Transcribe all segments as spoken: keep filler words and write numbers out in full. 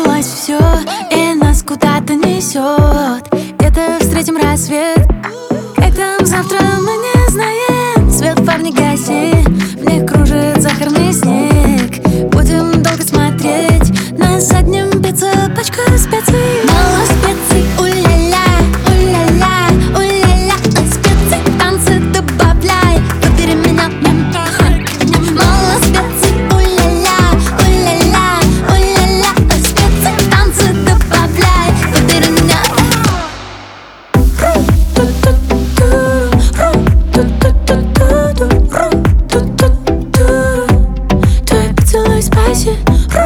началось все, и нас куда-то несет. Где-то встретим рассвет. Как там завтра, мы не знаем. Свет фар не гаси, в них кружит сахарный снег. Будем долго смотреть, на заднем бьется пачка специй. Мало специй, у-ля-ля, у-ля-ля, у-ля-ля. Специй, танцы добавляй, выбери меня. Мало специй, у-ля-ля, у-ля-ля, у-ля-ля. Специй, танцы добавляй, выбери меня. Твой поцелуй спайси.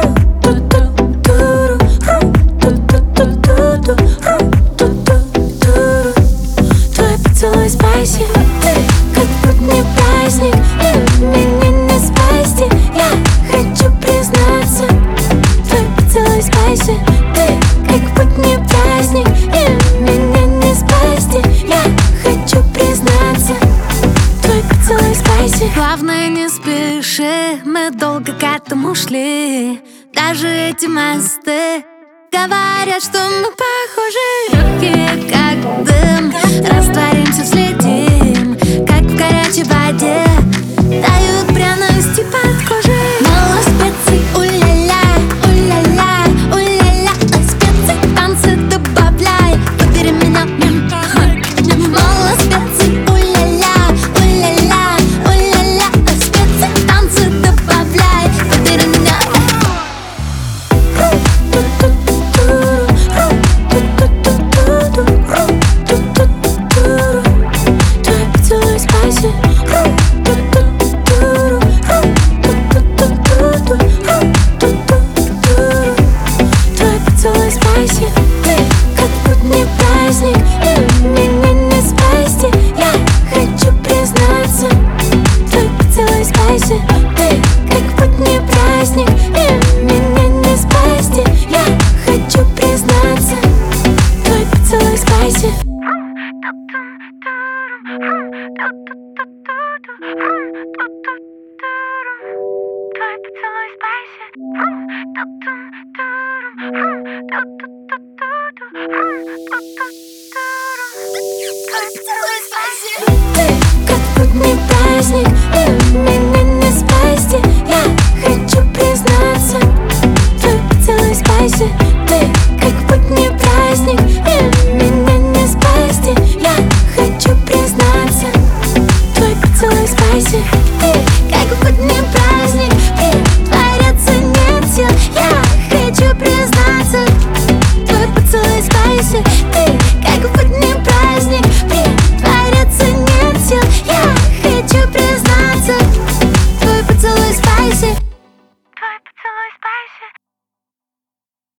Твой поцелуй спайси. Ты как будто праздник, и меня не спасти. Я хочу признаться. Твой поцелуй спайси. Ты как будто праздник, и меня не спасти. Я хочу признаться. Твой поцелуй спайси. Главное, не спеши, мы долго к этому шли. Даже эти мосты говорят, что мы похожи. Легкие, как дым, растворимся, взлетим, как в горячей воде. Дают пряности под кожей. Мало специй, у-ля-ля, у-ля-ля, у-ля-ля. Специй, танцы добавляй, выбери меня. Мало специй, у-ля-ля, у-ля-ля, у-ля-ля. Специй, танцы добавляй, выбери меня. Твой поцелуй спайси. Твой поцелуй спайси. Ты как будто праздник, и меня не спасти. Я хочу признаться. Твой поцелуй спайси. Ты как будто праздник, и меня не спасти. Я хочу признаться. Твой поцелуй спайси. Твой поцелуй спайси. Твой поцелуй спайси. Ты как будто праздник, и меня не спасти. Я хочу признаться. Твой поцелуй спайси. Ты как будто праздник, и меня не спасти. Я хочу признаться. Твой поцелуй спайси. Ты как будто праздник, притворяться нет сил. Я хочу признаться. Твой поцелуй спайси. Ты